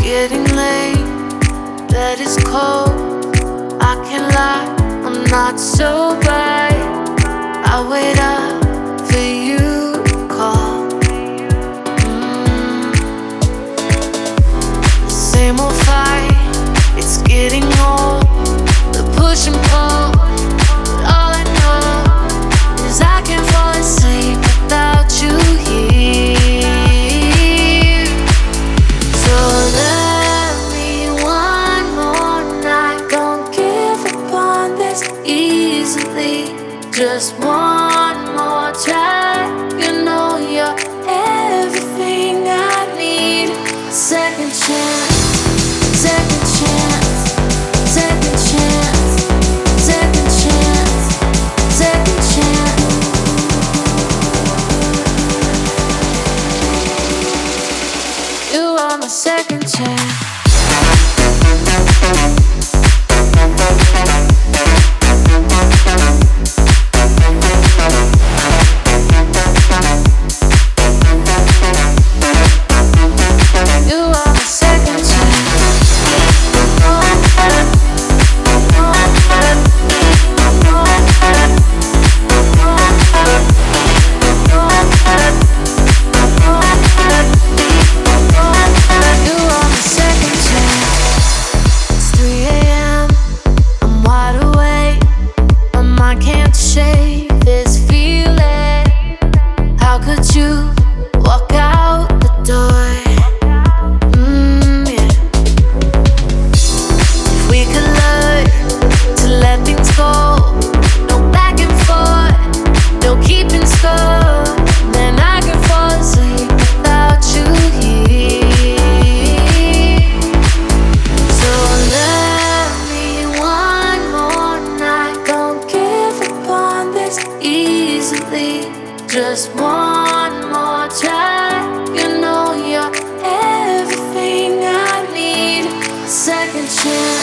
getting late, bed is cold. I can't lie, I'm not so bright. I wait up for you to call. The same old fight, it's getting old. The push and pull, but all I know is I can't fall asleep without you here. So let me one more night, don't give up on this easily. Just one more try, you know you're everything I need. Second chance, second chance, second chance, second chance, second chance. You are my second chance. Just one more try, you know you're everything I need. Second chance.